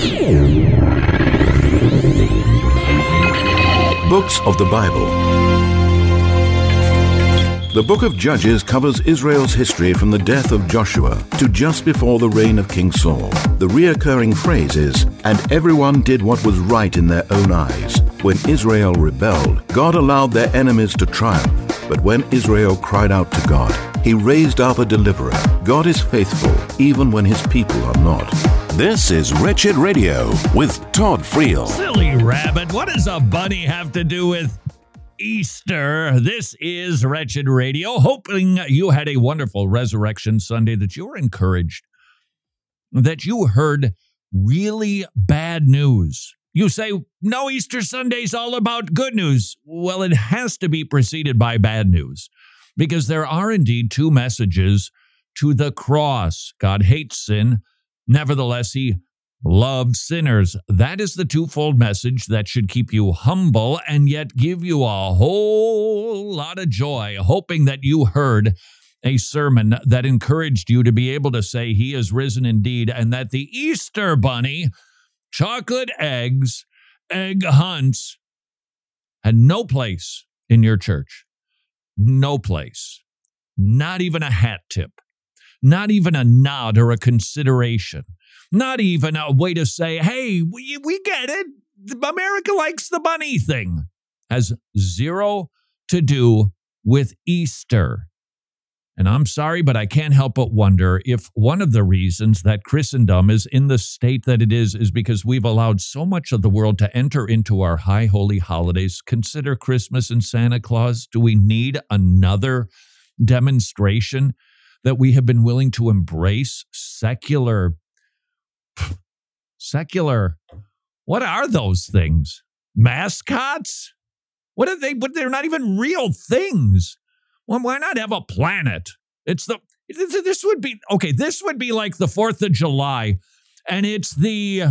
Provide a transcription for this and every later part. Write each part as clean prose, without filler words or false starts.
Books of the Bible. The book of Judges covers Israel's history from the death of Joshua to just before the reign of King Saul. The reoccurring phrase is, "And everyone did what was right in their own eyes." When Israel rebelled, God allowed their enemies to triumph. But when Israel cried out to God, He raised up a deliverer. God is faithful, even when His people are not. This is Wretched Radio with Todd Friel. Silly rabbit, what does a bunny have to do with Easter? This is Wretched Radio, hoping you had a wonderful Resurrection Sunday, that you were encouraged, that you heard really bad news. You say, no, Easter Sunday's all about good news. Well, it has to be preceded by bad news, because there are indeed two messages to the cross. God hates sin. Nevertheless, He loved sinners. That is the twofold message that should keep you humble and yet give you a whole lot of joy, hoping that you heard a sermon that encouraged you to be able to say He is risen indeed, and that the Easter bunny, chocolate eggs, egg hunts, had no place in your church. No place. Not even a hat tip. Not even a nod or a consideration. Not even a way to say, hey, we get it. America likes the bunny thing. Has zero to do with Easter. And I'm sorry, but I can't help but wonder if one of the reasons that Christendom is in the state that it is because we've allowed so much of the world to enter into our high holy holidays. Consider Christmas and Santa Claus. Do we need another demonstration that we have been willing to embrace secular, what are those things? Mascots? What are they? But they're not even real things. Well, why not have a planet? This would be like the 4th of July, and it's the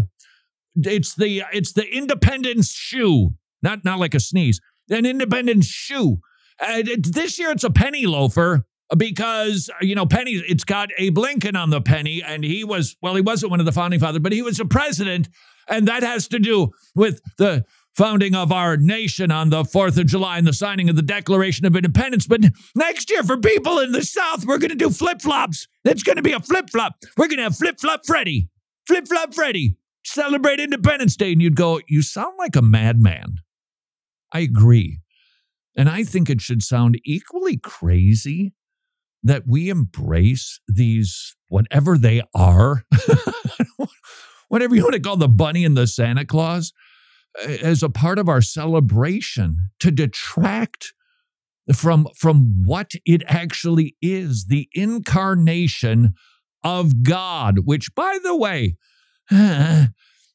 Independence shoe, not like a sneeze, an Independence shoe. This year it's a penny loafer because, penny, it's got Abe Lincoln on the penny, and he wasn't one of the founding fathers, but he was a president, and that has to do with the founding of our nation on the 4th of July and the signing of the Declaration of Independence. But next year, for people in the South, we're going to do flip-flops. It's going to be a flip-flop. We're going to have Flip-Flop Freddy. Flip-Flop Freddy. Celebrate Independence Day. And you'd go, you sound like a madman. I agree. And I think it should sound equally crazy that we embrace these, whatever they are, whatever you want to call the bunny and the Santa Claus, as a part of our celebration, to detract from what it actually is, the incarnation of God, which, by the way, if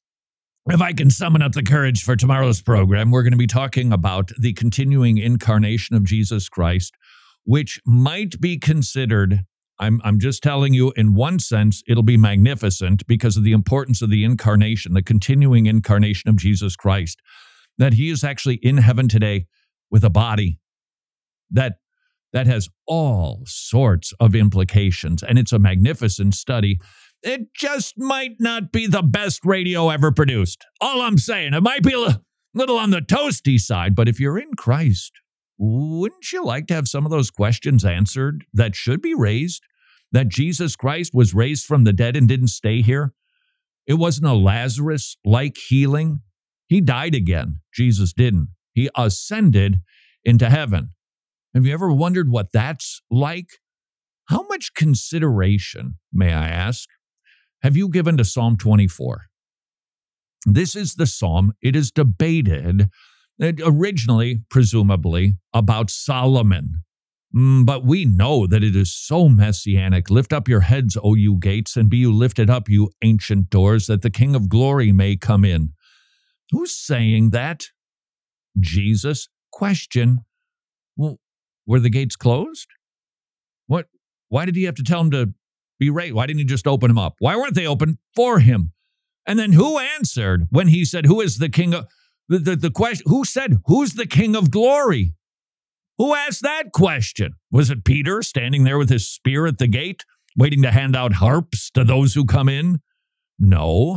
I can summon up the courage for tomorrow's program, we're going to be talking about the continuing incarnation of Jesus Christ, which might be considered, I'm just telling you, in one sense, it'll be magnificent because of the importance of the incarnation, the continuing incarnation of Jesus Christ, that He is actually in heaven today with a body that has all sorts of implications, and it's a magnificent study. It just might not be the best radio ever produced. All I'm saying, it might be a little on the toasty side, but if you're in Christ, wouldn't you like to have some of those questions answered that should be raised? That Jesus Christ was raised from the dead and didn't stay here? It wasn't a Lazarus-like healing. He died again. Jesus didn't. He ascended into heaven. Have you ever wondered what that's like? How much consideration, may I ask, have you given to Psalm 24? This is the psalm. It is debated, originally, presumably, about Solomon. But we know that it is so messianic. Lift up your heads, O you gates, and be you lifted up, you ancient doors, that the King of glory may come in. Who's saying that? Jesus. Question. Well, were the gates closed? What? Why did He have to tell him to be raised? Why didn't He just open them up? Why weren't they open for Him? And then who answered when He said, who is the King of... The question, who said, who's the King of glory? Who asked that question? Was it Peter standing there with his spear at the gate, waiting to hand out harps to those who come in? No,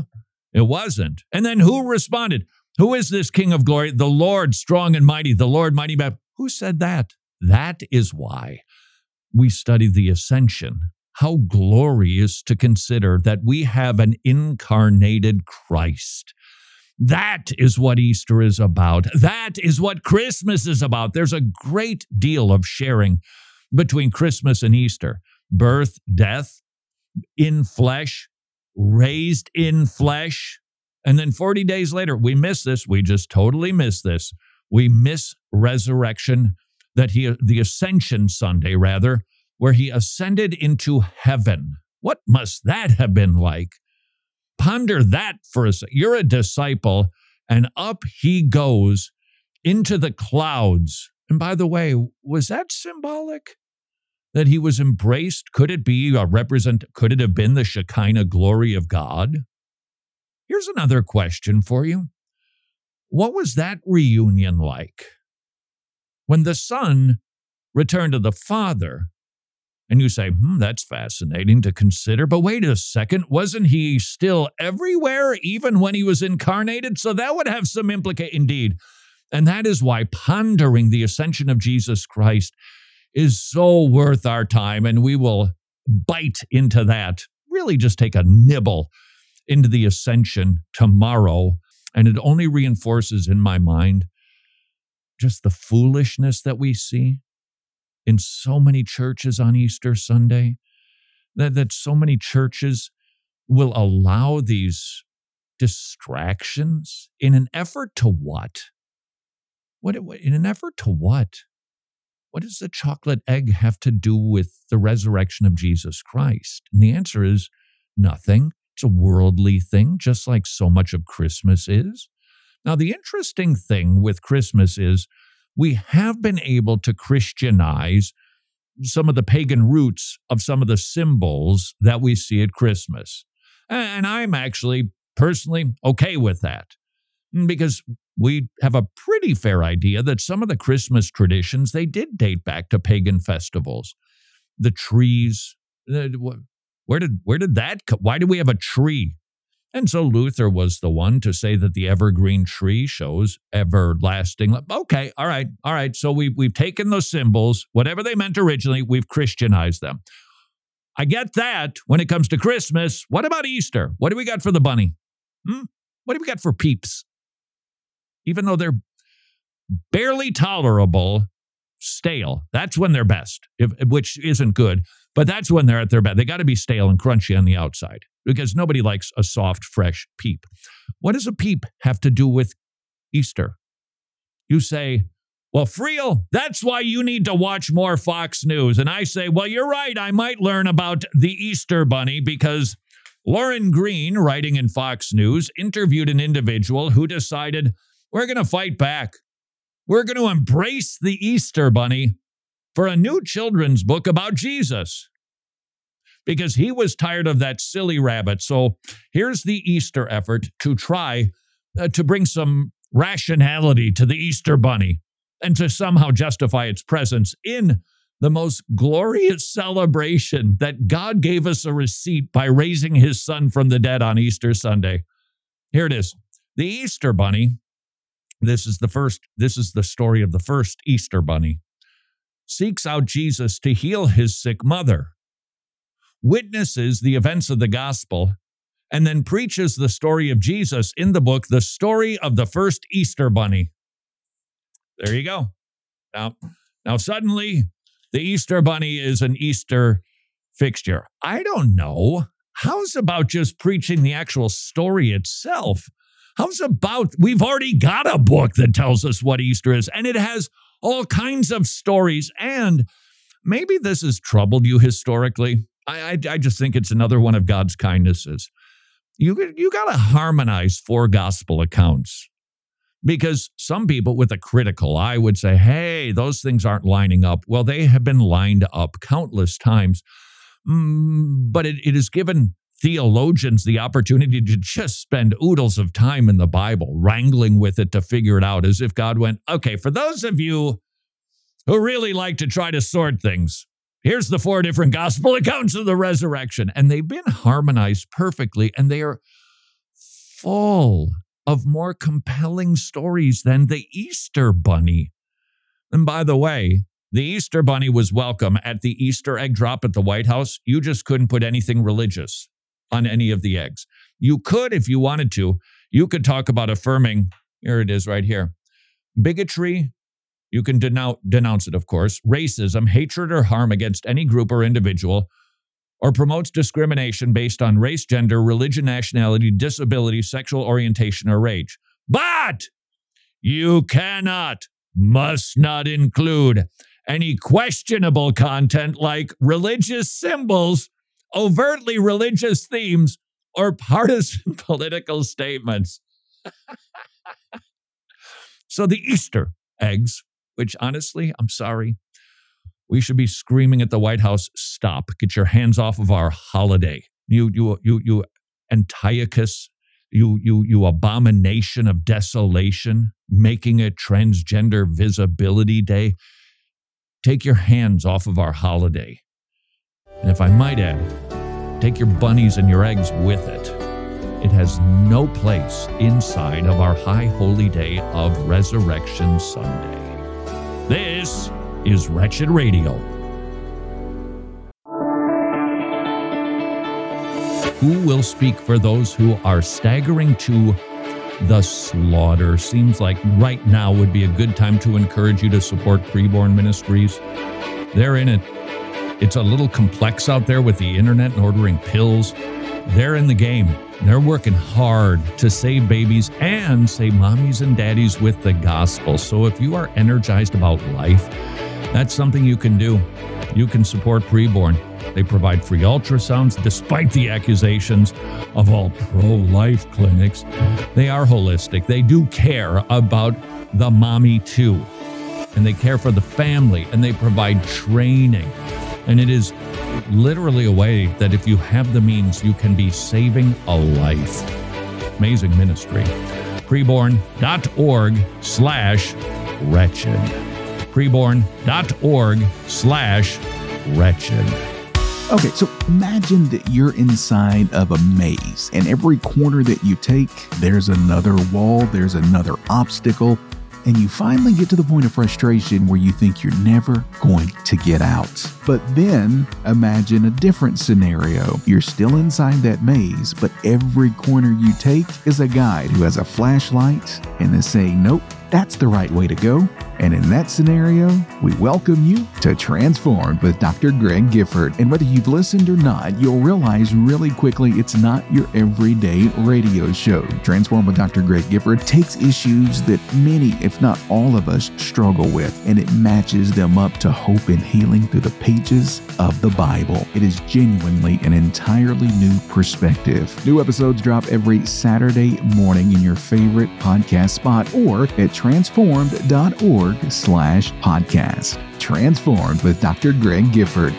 It wasn't. And then who responded? Who is this King of glory? The Lord strong and mighty, the Lord mighty. Who said that? That is why we study the ascension. How glorious to consider that we have an incarnated Christ. That is what Easter is about. That is what Christmas is about. There's a great deal of sharing between Christmas and Easter. Birth, death, in flesh, raised in flesh. And then 40 days later, we miss this. We just totally miss this. We miss resurrection, the Ascension Sunday, rather, where he ascended into heaven. What must that have been like? Ponder that for a second. You're a disciple, and up he goes into the clouds. And by the way, was that symbolic? That he was embraced? Could it be could it have been the Shekinah glory of God? Here's another question for you. What was that reunion like? When the Son returned to the Father, and you say, that's fascinating to consider, but wait a second, wasn't he still everywhere even when he was incarnated? So that would have some implication indeed. And that is why pondering the ascension of Jesus Christ is so worth our time, and we will bite into that. Really just take a nibble into the ascension tomorrow, and it only reinforces in my mind just the foolishness that we see in so many churches on Easter Sunday, that so many churches will allow these distractions in an effort to what? In an effort to what? What does the chocolate egg have to do with the resurrection of Jesus Christ? And the answer is nothing. It's a worldly thing, just like so much of Christmas is. Now, the interesting thing with Christmas is we have been able to Christianize some of the pagan roots of some of the symbols that we see at Christmas. And I'm actually personally okay with that, because we have a pretty fair idea that some of the Christmas traditions, they did date back to pagan festivals. The trees, where did that come? Why do we have a tree? And so Luther was the one to say that the evergreen tree shows everlasting. Okay, all right. So we've taken those symbols, whatever they meant originally, we've Christianized them. I get that when it comes to Christmas. What about Easter? What do we got for the bunny? What do we got for peeps? Even though they're barely tolerable, stale, that's when they're best, which isn't good, but that's when they're at their best. They got to be stale and crunchy on the outside, because nobody likes a soft, fresh peep. What does a peep have to do with Easter? You say, well, Friel, that's why you need to watch more Fox News. And I say, well, you're right. I might learn about the Easter Bunny, because Lauren Green, writing in Fox News, interviewed an individual who decided, we're going to fight back. We're going to embrace the Easter Bunny for a new children's book about Jesus, because he was tired of that silly rabbit. So here's the Easter effort to try to bring some rationality to the Easter Bunny and to somehow justify its presence in the most glorious celebration that God gave us a receipt by raising his Son from the dead on Easter Sunday. Here it is. The Easter Bunny, this is the story of the first Easter Bunny, seeks out Jesus to heal his sick mother, witnesses the events of the gospel, and then preaches the story of Jesus in the book, The Story of the First Easter Bunny. There you go. Now suddenly, the Easter Bunny is an Easter fixture. I don't know. How's about just preaching the actual story itself? How's about, we've already got a book that tells us what Easter is, and it has all kinds of stories, and maybe this has troubled you historically. I just think it's another one of God's kindnesses. You got to harmonize 4 gospel accounts, because some people with a critical eye would say, hey, those things aren't lining up. Well, they have been lined up countless times, but it has given theologians the opportunity to just spend oodles of time in the Bible, wrangling with it to figure it out, as if God went, okay, for those of you who really like to try to sort things, here's the 4 different gospel accounts of the resurrection. And they've been harmonized perfectly, and they are full of more compelling stories than the Easter Bunny. And by the way, the Easter Bunny was welcome at the Easter egg drop at the White House. You just couldn't put anything religious on any of the eggs. You could, if you wanted to, you could talk about affirming, here it is right here, bigotry. You can denounce it, of course, racism, hatred, or harm against any group or individual, or promotes discrimination based on race, gender, religion, nationality, disability, sexual orientation, or age. But you must not include any questionable content like religious symbols, overtly religious themes, or partisan political statements. So the Easter eggs, which honestly, I'm sorry, we should be screaming at the White House, stop, get your hands off of our holiday. You Antiochus, you abomination of desolation, making it Transgender Visibility Day. Take your hands off of our holiday. And if I might add, take your bunnies and your eggs with it. It has no place inside of our high holy day of Resurrection Sunday. This is Wretched Radio. Who will speak for those who are staggering to the slaughter? Seems like right now would be a good time to encourage you to support Preborn Ministries. They're in it. It's a little complex out there with the internet and ordering pills. They're in the game. They're working hard to save babies and save mommies and daddies with the gospel. So if you are energized about life, that's something you can do. You can support Preborn. They provide free ultrasounds despite the accusations of all pro-life clinics. They are holistic. They do care about the mommy too. And they care for the family, and they provide training. And it is literally a way that if you have the means, you can be saving a life. Amazing ministry. Preborn.org/wretched. Preborn.org/wretched. Okay, so imagine that you're inside of a maze, and every corner that you take, there's another wall, there's another obstacle, and you finally get to the point of frustration where you think you're never going to get out. But then imagine a different scenario. You're still inside that maze, but every corner you take is a guide who has a flashlight and is saying, nope, that's the right way to go. And in that scenario, we welcome you to Transformed with Dr. Greg Gifford. And whether you've listened or not, you'll realize really quickly it's not your everyday radio show. Transformed with Dr. Greg Gifford takes issues that many, if not all of us, struggle with, and it matches them up to hope and healing through the pages of the Bible. It is genuinely an entirely new perspective. New episodes drop every Saturday morning in your favorite podcast spot or at transformed.org/podcast. Transformed with Dr. Greg Gifford.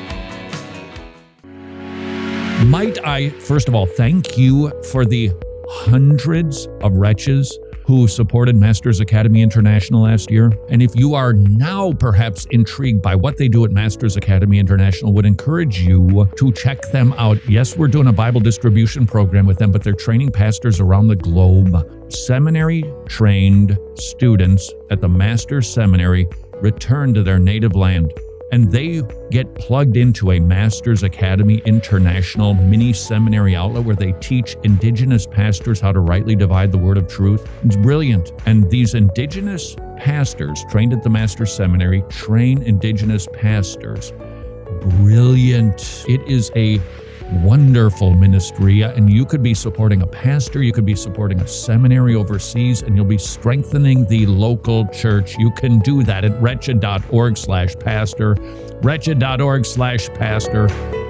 Might I, first of all, thank you for the hundreds of wretches who supported Masters Academy International last year. And if you are now perhaps intrigued by what they do at Masters Academy International, would encourage you to check them out. Yes, we're doing a Bible distribution program with them, but they're training pastors around the globe. Seminary-trained students at the Masters Seminary return to their native land, and they get plugged into a Masters Academy International mini seminary outlet where they teach indigenous pastors how to rightly divide the word of truth. It's brilliant. And these indigenous pastors trained at the Masters Seminary train indigenous pastors. Brilliant. It is a wonderful ministry, and you could be supporting a pastor, you could be supporting a seminary overseas, and you'll be strengthening the local church. You can do that at wretched.org/pastor, wretched.org/pastor.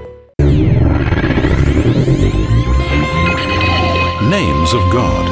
Names of God.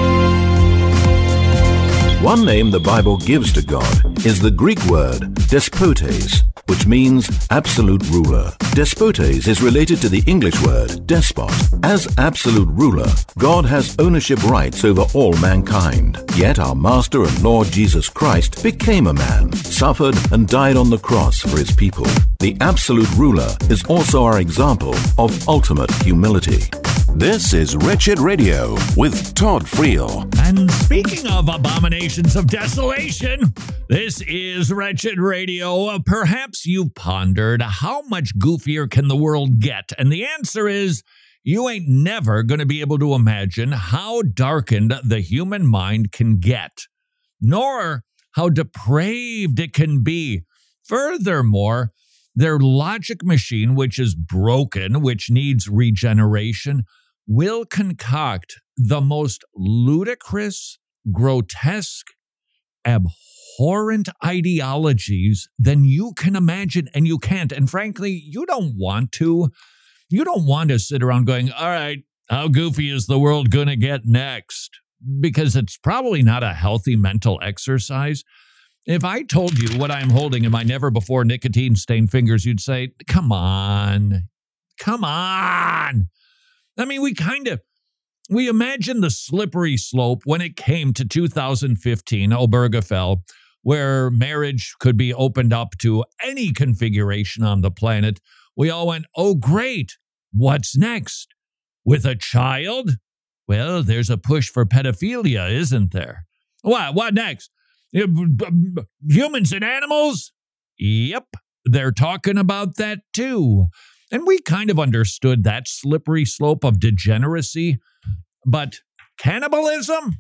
One name the Bible gives to God is the Greek word despotes, which means absolute ruler. Despotes is related to the English word despot. As absolute ruler, God has ownership rights over all mankind. Yet our Master and Lord Jesus Christ became a man, suffered and died on the cross for his people. The absolute ruler is also our example of ultimate humility. This is Wretched Radio with Todd Friel. And speaking of abominations of desolation, this is Wretched Radio. Perhaps you've pondered, how much goofier can the world get? And the answer is, you ain't never going to be able to imagine how darkened the human mind can get, nor how depraved it can be. Furthermore, their logic machine, which is broken, which needs regeneration, will concoct the most ludicrous, grotesque, abhorrent ideologies than you can imagine, and you can't. And frankly, you don't want to. You don't want to sit around going, all right, how goofy is the world going to get next? Because it's probably not a healthy mental exercise. If I told you what I'm holding in my never-before nicotine-stained fingers, you'd say, come on. I mean, we imagined the slippery slope when it came to 2015, Obergefell, where marriage could be opened up to any configuration on the planet. We all went, oh, great. What's next? With a child? Well, there's a push for pedophilia, isn't there? What next? Humans and animals? Yep, they're talking about that too. And we kind of understood that slippery slope of degeneracy. But cannibalism?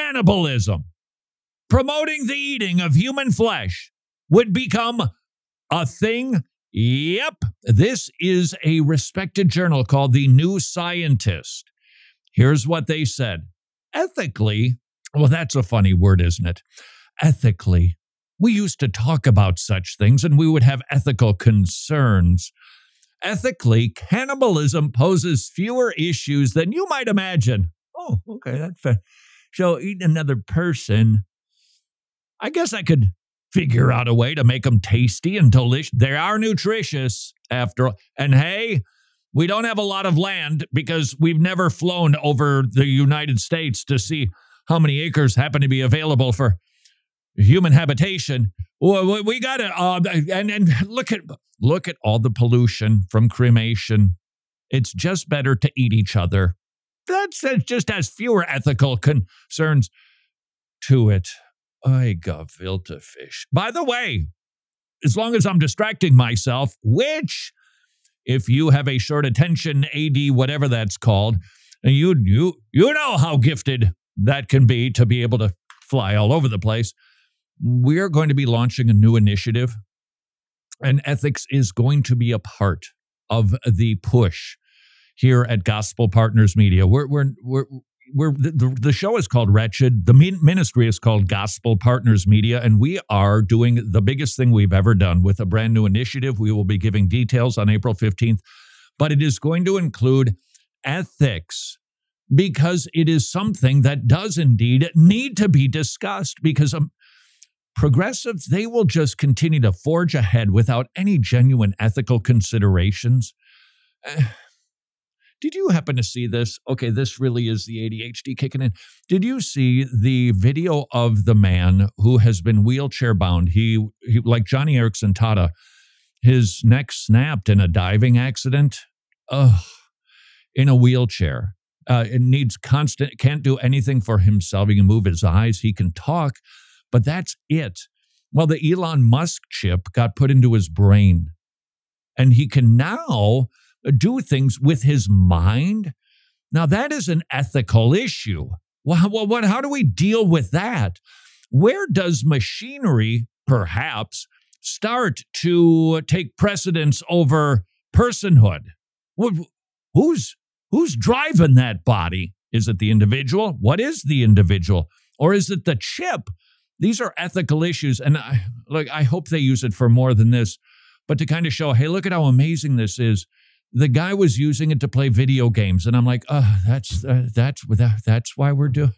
Promoting the eating of human flesh would become a thing? Yep, this is a respected journal called The New Scientist. Here's what they said. Ethically, well, that's a funny word, isn't it? Ethically, we used to talk about such things and we would have ethical concerns. Ethically, cannibalism poses fewer issues than you might imagine. Oh, okay, that's fair. So eating another person, I guess I could figure out a way to make them tasty and delicious. They are nutritious after all. And hey, we don't have a lot of land because we've never flown over the United States to see how many acres happen to be available for human habitation. We got to, and look at all the pollution from cremation. It's just better to eat each other. That just has fewer ethical concerns to it. I gefilte fish. By the way, as long as I'm distracting myself, which, if you have a short attention AD, whatever that's called, you know how gifted that can be to be able to fly all over the place. We're going to be launching a new initiative, and ethics is going to be a part of the push here at Gospel Partners Media. The show is called Wretched. The ministry is called Gospel Partners Media, and we are doing the biggest thing we've ever done with a brand new initiative. We will be giving details on April 15th, but it is going to include ethics because it is something that does indeed need to be discussed because progressives, they will just continue to forge ahead without any genuine ethical considerations. Did you happen to see this? Okay, this really is the ADHD kicking in. Did you see the video of the man who has been wheelchair bound? He like Johnny Erickson Tada, his neck snapped in a diving accident. In a wheelchair. It needs can't do anything for himself. He can move his eyes. He can talk, but that's it. Well, the Elon Musk chip got put into his brain, and he can now do things with his mind. Now, that is an ethical issue. Well, how do we deal with that? Where does machinery, perhaps, start to take precedence over personhood? Who's driving that body? Is it the individual? What is the individual? Or is it the chip? These are ethical issues, and I hope they use it for more than this, but to kind of show, hey, look at how amazing this is. The guy was using it to play video games, and I'm like, that's why we're doing.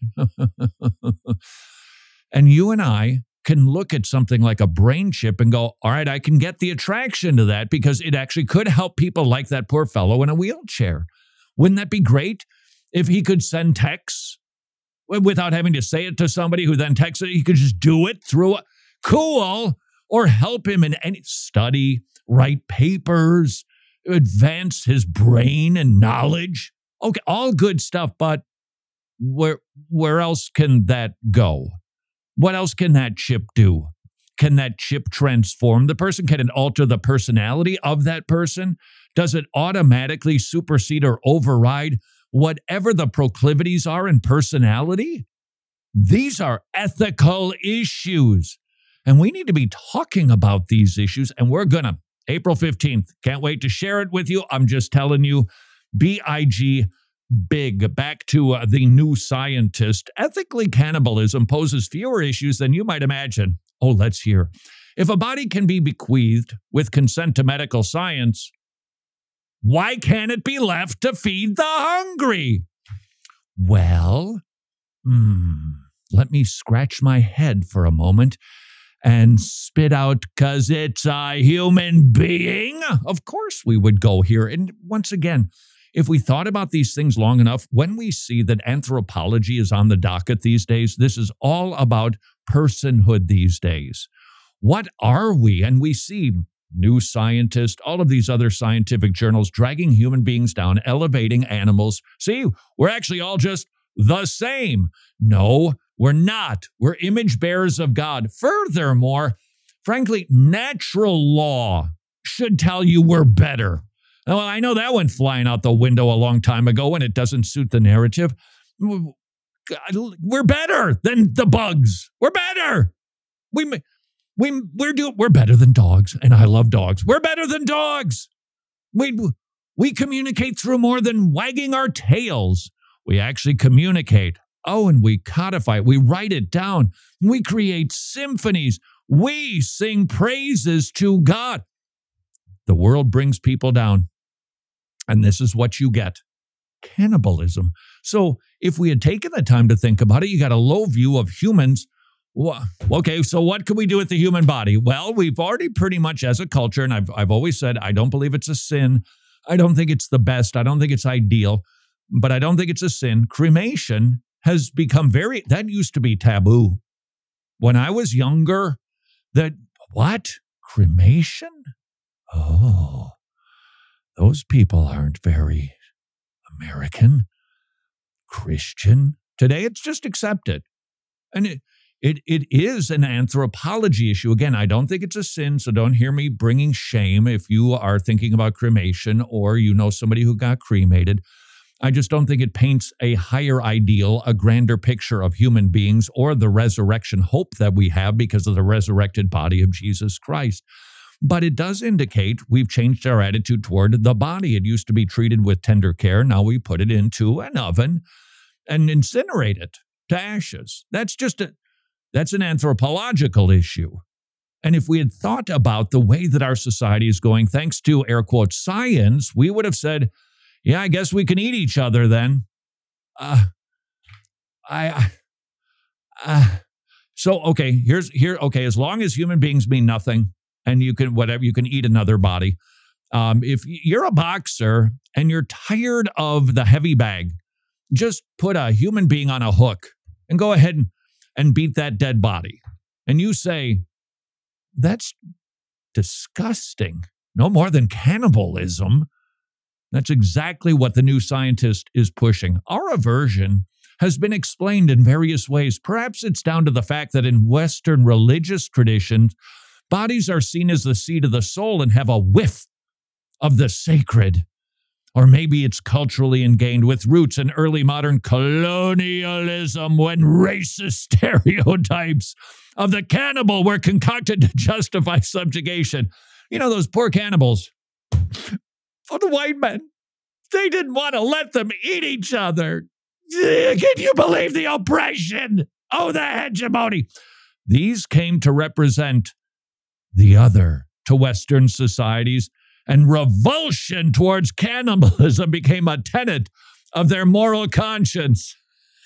And you and I can look at something like a brain chip and go, all right, I can get the attraction to that because it actually could help people like that poor fellow in a wheelchair. Wouldn't that be great if he could send texts without having to say it to somebody who then texts it? He could just do it through cool, or help him in any study, write papers, advance his brain and knowledge. Okay, all good stuff, but where else can that go? What else can that chip do? Can that chip transform the person? Can it alter the personality of that person? Does it automatically supersede or override whatever the proclivities are in personality? These are ethical issues. And we need to be talking about these issues. And we're going to, April 15th, can't wait to share it with you. I'm just telling you, BIG big. Back to the New Scientist. Ethically, cannibalism poses fewer issues than you might imagine. Oh, let's hear. If a body can be bequeathed with consent to medical science, why can't it be left to feed the hungry? Well, let me scratch my head for a moment and spit out, because it's a human being. Of course we would go here. And once again, if we thought about these things long enough, when we see that anthropology is on the docket these days, this is all about personhood these days. What are we? And we see New Scientist, all of these other scientific journals dragging human beings down, elevating animals. See, we're actually all just the same. No, we're not. We're image bearers of God. Furthermore, frankly, natural law should tell you we're better. Well, I know that went flying out the window a long time ago and it doesn't suit the narrative. We're better than the bugs. We're better. We're better than dogs, and I love dogs. We're better than dogs. We communicate through more than wagging our tails. We actually communicate. Oh, and we codify it. We write it down. We create symphonies. We sing praises to God. The world brings people down. And this is what you get. Cannibalism. So if we had taken the time to think about it, you got a low view of humans. Okay, so what can we do with the human body? Well, we've already pretty much as a culture, and I've always said, I don't believe it's a sin. I don't think it's the best. I don't think it's ideal, but I don't think it's a sin. Cremation has become that used to be taboo. When I was younger, what? Cremation? Oh, those people aren't very American, Christian. Today, it's just accepted. And it is an anthropology issue. Again, I don't think it's a sin, so don't hear me bringing shame if you are thinking about cremation or you know somebody who got cremated. I just don't think it paints a higher ideal, a grander picture of human beings or the resurrection hope that we have because of the resurrected body of Jesus Christ. But it does indicate we've changed our attitude toward the body. It used to be treated with tender care. Now we put it into an oven and incinerate it to ashes. That's an anthropological issue. And if we had thought about the way that our society is going, thanks to, air quotes, science, we would have said, yeah, I guess we can eat each other then. As long as human beings mean nothing and you can eat another body. If you're a boxer and you're tired of the heavy bag, just put a human being on a hook and go ahead and beat that dead body. And you say, that's disgusting. No more than cannibalism. That's exactly what the New Scientist is pushing. Our aversion has been explained in various ways. Perhaps it's down to the fact that in Western religious traditions, bodies are seen as the seat of the soul and have a whiff of the sacred. Or maybe it's culturally ingrained with roots in early modern colonialism when racist stereotypes of the cannibal were concocted to justify subjugation. You know, those poor cannibals. For the white men, they didn't want to let them eat each other. Can you believe the oppression? Oh, the hegemony. These came to represent the other to Western societies, and revulsion towards cannibalism became a tenet of their moral conscience.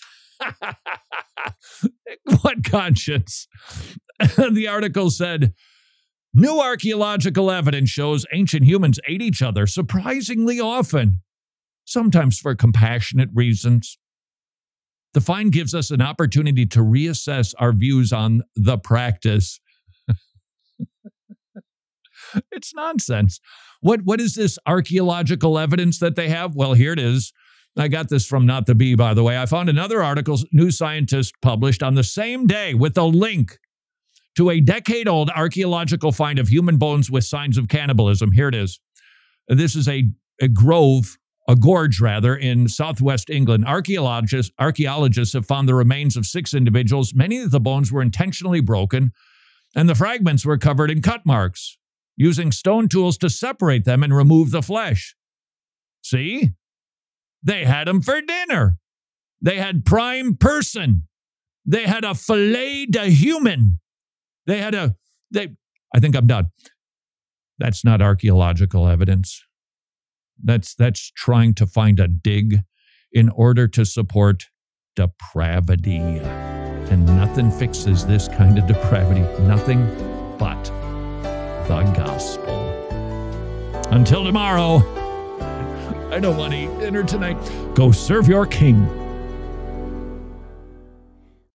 What conscience? The article said, new archaeological evidence shows ancient humans ate each other surprisingly often, sometimes for compassionate reasons. The find gives us an opportunity to reassess our views on the practice. It's nonsense. What is this archaeological evidence that they have? Well, here it is. I got this from Not the Bee, by the way. I found another article New Scientist published on the same day with a link to a decade-old archaeological find of human bones with signs of cannibalism. Here it is. This is a gorge in southwest England. Archaeologists have found the remains of 6 individuals. Many of the bones were intentionally broken, and the fragments were covered in cut marks, using stone tools to separate them and remove the flesh. See? They had them for dinner. They had prime person. They had a filet de human. I think I'm done. That's not archaeological evidence. That's trying to find a dig in order to support depravity. And nothing fixes this kind of depravity. Nothing but the gospel. Until tomorrow, I don't want to eat dinner tonight. Go serve your king.